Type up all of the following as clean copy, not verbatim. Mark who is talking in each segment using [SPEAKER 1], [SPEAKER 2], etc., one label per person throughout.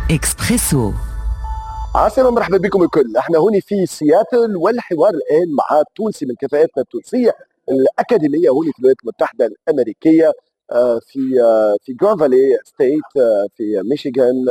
[SPEAKER 1] إكسبريسو.
[SPEAKER 2] عسلامة، مرحبا بكم الكل. احنا هنا في سياتل والحوار الان مع تونسي من كفاءاتنا التونسيه الاكاديميه هنا في الولايات المتحده الامريكيه، في جران فالي ستيت، في ميشيغان.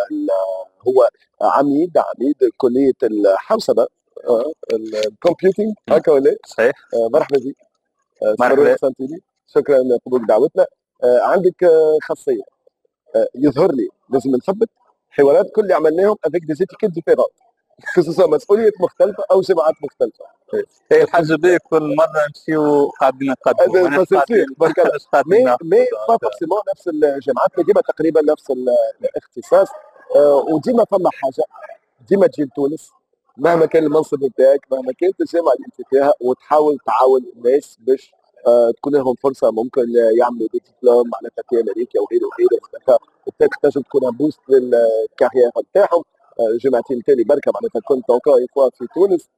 [SPEAKER 2] هو عميد كليه الحوسبه، الكمبيوتنج، هكا ولا إيه؟
[SPEAKER 3] صحيح.
[SPEAKER 2] مرحبا بك.
[SPEAKER 3] مرحبا.
[SPEAKER 2] سنتيني، شكرا قبول دعوتنا. عندك خاصيه، يظهر لي لازم نثبت حوارات كل اللي عملناهم افيك دي زيتيكيت ديفيرون، خصوصا مسؤوليات مختلفه او جماعات مختلفه.
[SPEAKER 3] هي الحاجه بيه كل مره نمشيو قاعدين نقدموا
[SPEAKER 2] هذا تصير برك مي با فورسيمون نفس الجامعات، مي ديما تقريبا نفس الاختصاص. وديما فما حاجه، ديما تجي لتونس مهما كان المنصب نتاعك، مهما كانت الجامعه اللي انت فيها، وتحاول تعاون الناس باش تكون لهم فرصه ممكن يعملوا دي ديبلوم معناتها في امريكا وغيره وغيره، معناتها تنجم تكون بوست للكارير نتاعهم. جامعتين تالي بركه معناتها كنت اونكور فوا في تونس،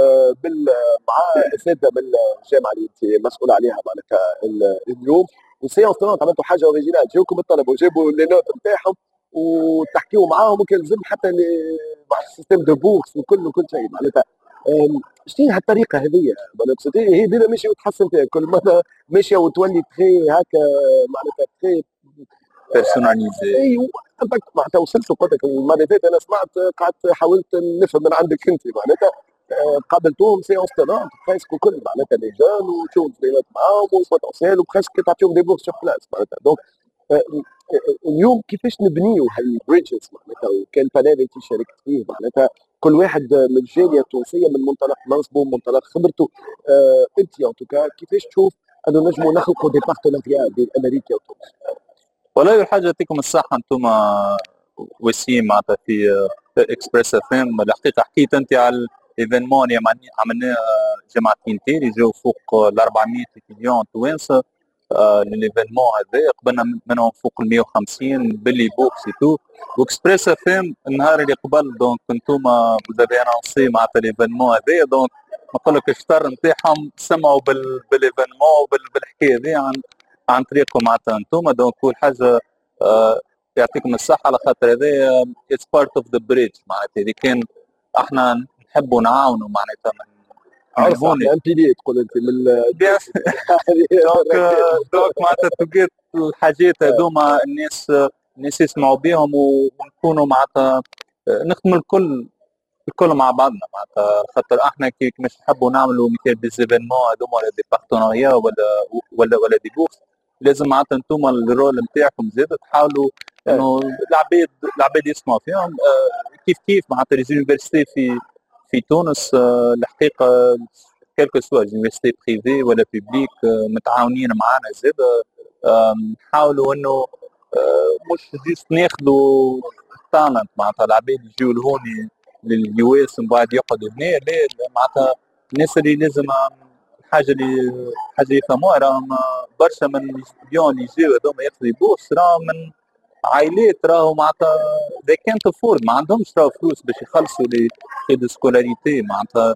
[SPEAKER 2] مع اساتذه من الجامعه اللي انت مسؤول عليها معناتها اليوم. والسيونس تاعهم عملتوا حاجه اوريجينال، جاوكم الطلبه وجابوا لي نوت نتاعهم وتحكيوا معاهم، وكان لازم حتى مع السيستم دو بورس وكل شيء معناتها. شنو هالطريقه هذه معناتها هي ديما ماشيه وتحسن فيها كل مره، ماشيه وتولي تخي هكا معناتها تخي
[SPEAKER 3] بيرسوناليزي.
[SPEAKER 2] ايوه معناتها وصلت قلت لك المره اللي فاتت انا سمعت، قعدت حاولت نفهم من عندك انت معناتها. قابلتوهم سيونس تنانت بريسك وكل معناتها لي جون، وتشوف ديالات معاهم وبوتنسيال وبريسك تعطيهم دي بورس سور بلاس معناتها. دونك اليوم كيفاش نبنيو هالبريدجز معناتها، وكان بانيل انت شاركت فيه معناتها كل واحد من الجاليه التونسيه من منطلق منصبه ومن منطلق خبرته. انت ان توكا كيفاش تشوف انه نجموا نخلقوا دي بارتنريات بين امريكا وتونس؟
[SPEAKER 3] والله الحاجه يعطيكم الصحه انتم وسيم معناتها في اكسبريس اف ام. الحقيقه حكيت انت على الايفينمون اللي عملناه جماعتين تالي جو فوق ال 400 مليون توانسه. للايفينمون هذا قبلنا منهم فوق ال 150 باللي بوكس تو واكسبريس اف ام النهار اللي قبل. دونك انتم بوزافي انونسي معناتها الايفينمون هذا، دونك نقول لك الشطر نتاعهم سمعوا بالايفينمون وبالحكايه هذه عن طريقكم معناتها انتم. دونك كل حاجه يعطيكم الصحه على خاطر هذا اتس بارت اوف ذا بريدج معناتها. اذا كان احنا نحبوا نعاونوا معناتها
[SPEAKER 2] عرس احنا ام بي دي تقول انت من
[SPEAKER 3] دونك معناتها تلقيت الحاجات هذوما الناس يسمعوا بهم ونكونوا معناتها نخدموا الكل مع بعضنا معناتها. خاطر احنا كي مش نحبوا نعملوا مثال ديزيفينمون هذوما ولا دي بارتنريا ولا دي بورس، لازم معناتها انتم الرول نتاعكم زاد تحاولوا انه العباد يسمعوا فيهم. كيف معناتها ليزونيفرسيتي في تونس الحقيقه كيلكو سوا يونيفرسيتي بريفي ولا بيبليك متعاونين معنا زاد. نحاولوا انه مش جيست ناخذوا تالنت معناتها العباد يجيو لهوني لليو اس من بعد يقعدوا هنا، لا معناتها الناس اللي لازم حاجه يفهموها. راهم برشا من الاستوديون اللي يجيو هذوما ياخذوا بورس راهم من عائلات راهو معناتها they can't afford، ما عندهمش راهو فلوس باش يخلصوا لي دو سكولاريتي معناتها.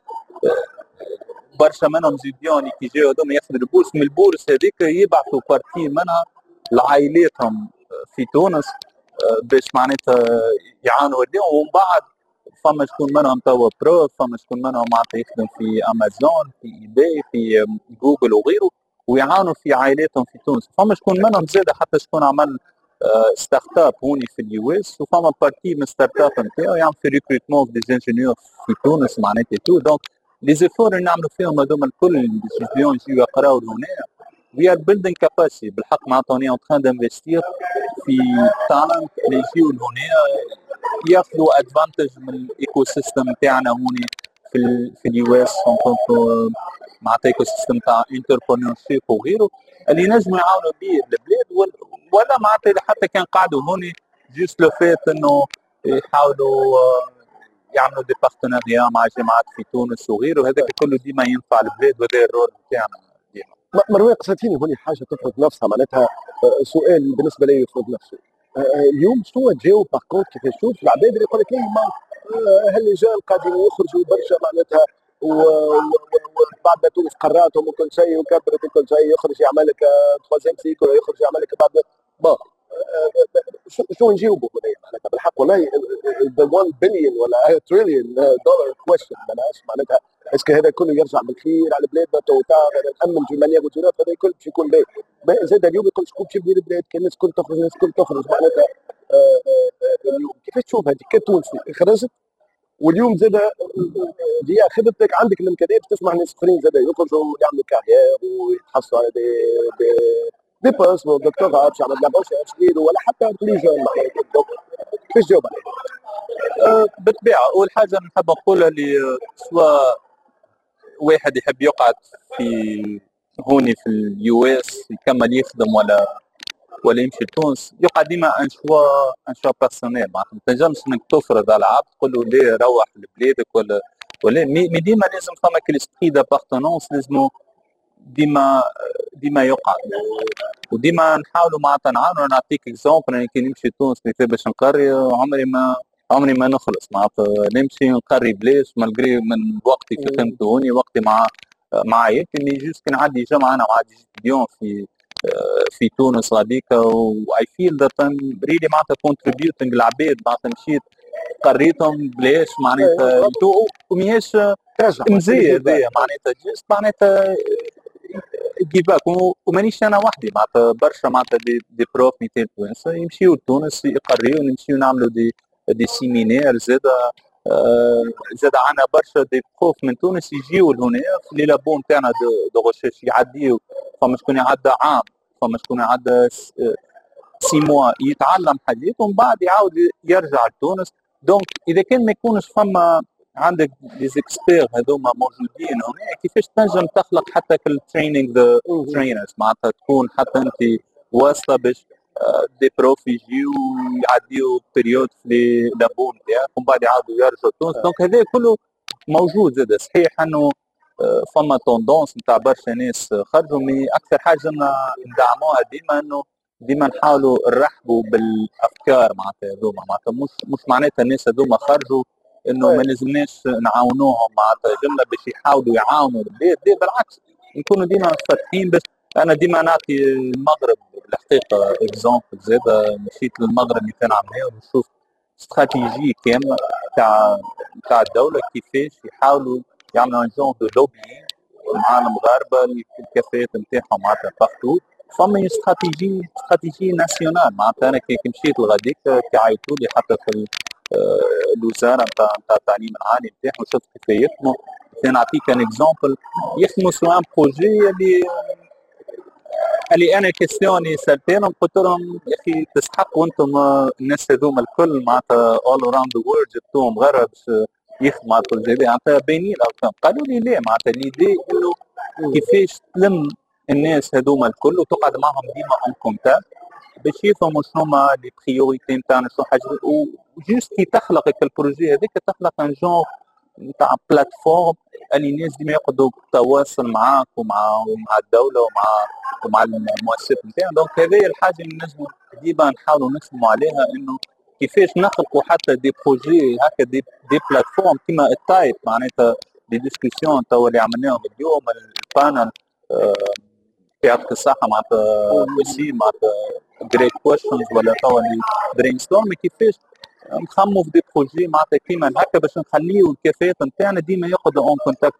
[SPEAKER 3] برشا منهم زيديون كي يجيو هذوما ياخذوا البورس، من البورس هذيك يبعثوا بارتي منها لعائلاتهم في تونس باش معناتها يعانوا اليوم. ومن بعد فما شكون منهم توا بروف، فما شكون منهم معناتها يخدم في امازون في ايباي في جوجل وغيره ويعانوا في عائلاتهم في تونس. فما شكون منهم زاد حتى شكون عمل ستارت اب هوني في اليو اس، وفما بارتي من ستارت اب نتاعو يعمل في ريكروتمون في دي انجينيور في تونس معناتها تو. دونك لي زيفور اللي نعملوا فيهم هذوما الكل الاستوديون يجيو يقراو هنا وي ار بيلدينغ كاباسيتي بالحق معناتها اون تران دانفستير في تالنت اللي يجيو لهنا ياخذوا ادفانتج من الايكو سيستم نتاعنا هوني في اليو اس معناتها ايكو سيستم تاع انتربرونور شيب وغيره اللي نجموا يعاونوا به البلاد. ولا معناتها حتى كان قعدوا هوني جيست لو فات انه يحاولوا يعملوا دي بارتنريا مع جامعات في تونس وغيره، هذاك كله ديما ينفع البلاد وهذا الرول نتاعنا ديما.
[SPEAKER 2] مروان قصتيني هوني حاجه تفرض نفسها معناتها، سؤال بالنسبه لي يفرض نفسه. اليوم شنو تجاوب باركونت كيفاش تشوف العباد اللي يقول لك هالرجال قاعدين يخرجوا برشا معناتها وبعد ما تونس قراتهم وكل شيء وكبرت وكل شيء يخرج يعمل لك تروازيام سيكل ولا يخرج يعمل لك بعد شو نجاوبوا هنا معناتها بالحق والله ذا 1 بليون ولا تريليون دولار كويشن معناش معناتها اسكو هذا كله يرجع بالخير على بلادنا تو نامن في مانيير وجرات هذا الكل باش يكون باهي. زاد اليوم يقول شكون باش يبني البلاد كان الناس الكل تخرج الناس الكل تخرج معناتها اليوم كيفاش تشوف هذه كتونسي خرجت واليوم زاد دي خدمتك عندك الامكانيات تسمع ناس اخرين زاد يخرجوا يعملوا كارير ويتحصلوا على دي بوست دكتوراه باش يعمل لا ريشيرش ولا حتى بلي جون كيفاش تجاوب عليه؟
[SPEAKER 3] بالطبيعه اول حاجه نحب نقولها اللي سواء واحد يحب يقعد في هوني في اليو اس يكمل يخدم ولا يمشي لتونس يقعد ديما ان شوا بيرسونيل معناتها ما تنجمش انك تفرض على عبد تقول له ليه روح لبلادك ولا مي ديما لازم فما كليسبري دابارتونونس لازم ديما يقعد وديما نحاولوا معناتها نعاونوا. نعطيك اكزومبل انا كي نمشي لتونس باش نقري عمري ما نخلص معناتها نمشي نقري بلاش مالغري من وقتي في خدمتي هوني وقتي مع عائلتي مي جوست كي نعدي جامعه انا مع ديون في تونس غاديكا واي فيل ذات ام ريلي معناتها كونتريبيوتينغ العباد معناتها مشيت قريتهم بلاش معناتها وماهيش مزيه هذايا معناتها جست معناتها جيف باك ومانيش انا وحدي معناتها برشا معناتها دي بروف مثال توانسه يمشيو لتونس يقريو نمشيو نعملوا دي سيمينار زاد عندنا برشا دي بروف من تونس يجيو لهنا في لي لابو نتاعنا دو غوشيرش يعديو فما شكون يعدى عام فما شكون يعدى 6 موا يتعلم حاجات ومن بعد يعاود يرجع لتونس. دونك اذا كان ما يكونش فما عندك دي زيكسبير هذوما موجودين هنا كيفاش تنجم تخلق حتى في التريننج ذا ترينرز معناتها تكون حتى انت واسطه باش دي بروف يجيو يعديو بيريود في لابون نتاعك ومن بعد يعاودوا يرجعوا تونس. دونك هذا كله موجود زاد صحيح انه فما توندونس نتاع برشا ناس خرجوا مي اكثر حاجه ندعموها ديما انه ديما نحاولوا نرحبوا بالافكار معناتها هذوما معناتها مش معناتها الناس هذوما خرجوا انه ما لازمناش نعاونوهم معناتها جمله باش يحاولوا يعاونوا البلاد بالعكس نكونوا ديما فاتحين. بس انا ديما نعطي المغرب بالحقيقه اكزومبل زاد مشيت للمغرب اللي كان عملناه ونشوف استراتيجيه كامله تاع الدوله كيفاش يحاولوا يعملوا ان جون دو لوبي مع المغاربه الكافيات نتاعهم معناتها بارتو فما استراتيجي ناسيونال معناتها انا كي مشيت لغاديك كي عيطوا لي حتى في الوزاره نتاع التعليم العالي نتاعهم شفت كيف يخدموا. نعطيك ان اكزومبل يخدموا سوا ان بروجي اللي انا كيستيوني سالتهم قلت لهم يا اخي تستحقوا انتم الناس هذوما الكل معناتها اول اراوند ذا وورلد جبتوهم غير باش يخدموا على البروجي هذا معناتها باينين الارقام. قالوا لي لا معناتها ليدي انه كيفاش تلم الناس هذوما الكل وتقعد معهم ديما اون كونتاكت باش يفهموا شنو هما لي بريوريتي نتاعنا شنو حاجه وجوست كي تخلق البروجي هذاك تخلق ان جون نتاع بلاتفورم اللي الناس ديما يقعدوا تواصل معاك ومع الدوله ومع المؤسسات نتاعهم. دونك هذه الحاجه اللي نجموا ديما نحاولوا نخدموا عليها انه كيفاش نخلقوا حتى دي بروجي هكا دي بلاتفورم كيما التايب معناتها دي ديسكسيون توا اللي عملناهم اليوم البانل يعطيك الصحه معناتها وسيم معناتها جريت كويشنز ولا توا اللي برين ستورم كيفاش نخموا في دي بروجي معناتها كيما هكا باش نخليو الكافيات نتاعنا ديما يقعدوا اون كونتاكت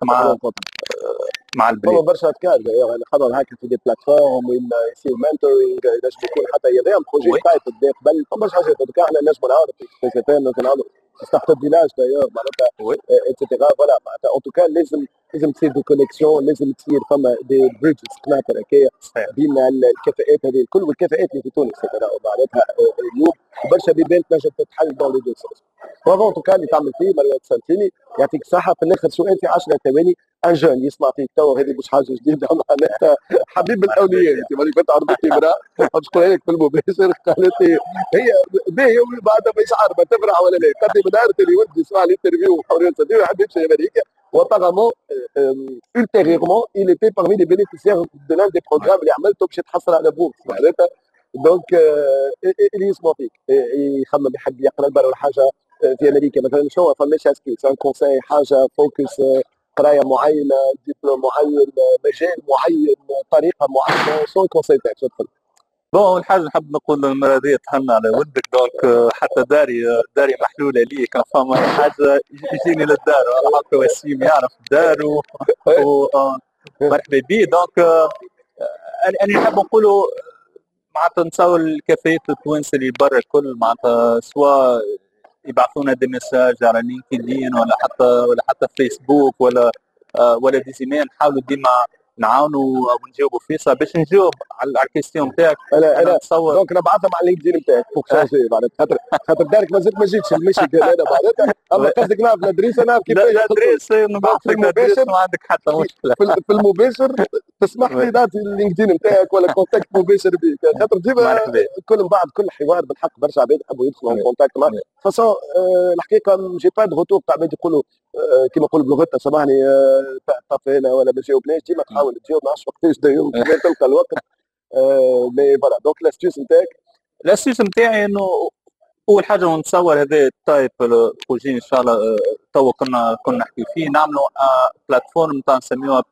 [SPEAKER 3] مع البلاد.
[SPEAKER 2] فما برشا افكار يعني خاطر هكا في دي بلاتفورم يصير مانتورينغ ينجم يكون حتى يضيع بروجي تايب قبل فما برشا حاجات دوكا احنا نجموا نعاودوا في سبيسيتين نعاودوا ستارت اب فيلاج دايور معناتها اتسيتيرا فوالا معناتها اون توكا لازم تصير دي كونيكسيون لازم تصير فما دي بريدجز قناطر هكايا بين الكفاءات هذه الكل والكفاءات اللي في تونس معناتها اليوم برشا بيبان تنجم تتحل دون لي دو سونس. فون توكا اللي تعمل فيه مريم سالتيني يعطيك الصحه. في الاخر سؤال في 10 ثواني ان جون يسمع فيك توا هذه مش حاجه جديده معناتها حبيب الاولياء انت ماني كنت عرضت امراه تقول لك في المباشر قالت لي هي باهي بعدها مش عارفه تفرح ولا لا قالت لي من نهار اللي ولدي سمع الانترفيو حوريه صديق يحب يمشي لامريكا وapparemment ultérieurement il était parmi les bénéficiaires de l'un des programmes اللي عملته باش يتحصل على بورس معناتها دونك اللي يسمع فيك يخمم يحب يقرا برا حاجه في امريكا مثلا شنو فماش اسكي سان كونساي حاجه فوكس قرايه معينه دبلوم معين مجال معين طريقه معينه شنو الكونساي تاعك تدخل؟
[SPEAKER 3] بون اول حاجه نحب نقول المره هذه تهنى على ولدك دونك حتى داري محلوله لي كان فما حاجه يجيني للدار حتى وسيم يعرف الدار مرحبا بيه دونك انا نحب نقولوا معناتها نتصور الكافيات التوانسه اللي برا الكل معناتها سواء يبعثونا دي ميساج على لينكدين ولا حتى فيسبوك ولا دي زيميل نحاولوا ديما نعاونوا ونجاوبوا فيها باش نجاوب على الكيستيون نتاعك.
[SPEAKER 2] انا نتصور دونك نبعثهم على لينكدين نتاعك فوق شانجي معناتها خاطر دارك مازلت ما جيتش المشي ديال انا معناتها اما قصدك نعرف الادريس انا كيفاش
[SPEAKER 3] الادريس نبعث لك الادريس ما عندك حتى مشكله
[SPEAKER 2] في المباشر تسمح لي نعطي اللينكدين نتاعك ولا كونتاكت مباشر بك خاطر ديما كل من بعد كل حوار بالحق برشا عباد يحبوا يدخلوا في كونتاكت معك فاصون الحقيقه جي با دو روتور تاع عباد يقولوا كيما نقول بلغتنا سامحني طفينا ولا ما جاوبناش ديما تحاول تجاوب ما نعرفش وقتاش تلقى الوقت مي فوالا دونك لاستيوس نتاعك.
[SPEAKER 3] لاستيوس نتاعي انه اول حاجه نتصور هذا التايب بروجي ان شاء الله تو كنا نحكي فيه نعملوا بلاتفورم نتاع نسميوها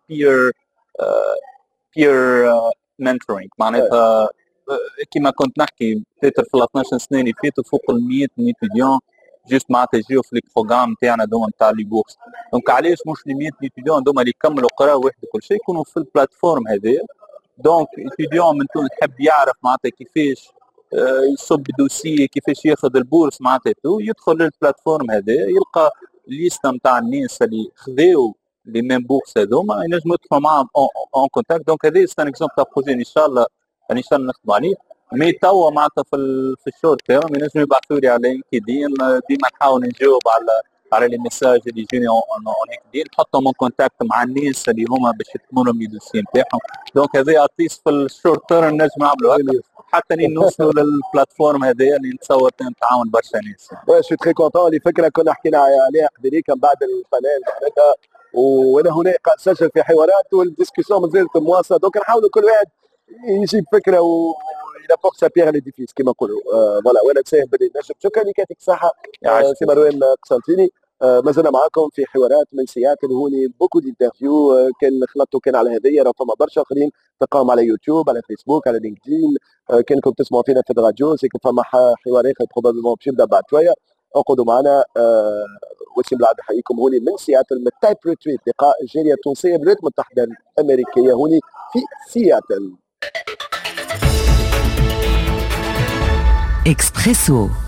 [SPEAKER 3] بير منتورينغ معناتها كيما كنت نحكي في 12 سنه اللي فاتوا فوق ال 100 اتيديون جوست معناتها يجيو في البروغرام تاعنا دوما نتاع لي بورس دونك علاش مش لي 100 اتيديون دوما اللي يكملوا قراءه واحد وكل شيء يكونوا في البلاتفورم هذايا دونك اتيديون من تونس يحب يعرف معناتها كيفاش يصب دوسيه كيفاش ياخذ البورس معناتها يدخل للبلاتفورم هذايا يلقى ليستا نتاع الناس اللي خذاو لي ميم بورس هذوما ينجموا يدخلوا معاهم اون كونتاكت دونك هذا سان اكزومبل تاع بروجي ان شاء الله نخدموا عليه مي توا معناتها في الشورت تيرم ينجموا يبعثوا لي على لينكدين ديما نحاول نجاوب على لي ميساج اللي يجوني اون لينكدين نحطهم اون كونتاكت مع الناس اللي هما باش يكملوا لهم الدوسي نتاعهم دونك هذا اتليست في الشورت تيرم نجم نعملوا هكا حتى نوصلوا للبلاتفورم هذايا اللي نتصور نتعاون برشا ناس.
[SPEAKER 2] وي سو تري كونتون اللي فكره كنا حكينا عليها قبليك من بعد القناه معناتها وانا هنا قاعد اسجل في حوارات والديسكسيون مازالت مواصله دونك نحاولوا كل واحد يجيب فكره الى فوق سا بيغ ليديفيس كما نقولوا فوالا وانا نساهم باللي نجم شكرا لك يعطيك الصحه سي مروان قسنطيني مازلنا معاكم في حوارات من سياتل هوني بوكو دينترفيو كان خلطوا كان على هذيا راه فما برشا اخرين تلقاهم على يوتيوب على فيسبوك على لينكدين كانكم تسمعوا فينا في الراديو سيكون فما حوار اخر بروبابلمون باش يبدا بعد شويه اقعدوا معنا وسيم العبد يحييكم هوني من سياتل من تايب ريتريت لقاء الجاليه التونسيه بالولايات المتحده الامريكيه هوني في سياتل.
[SPEAKER 1] إكسبريسو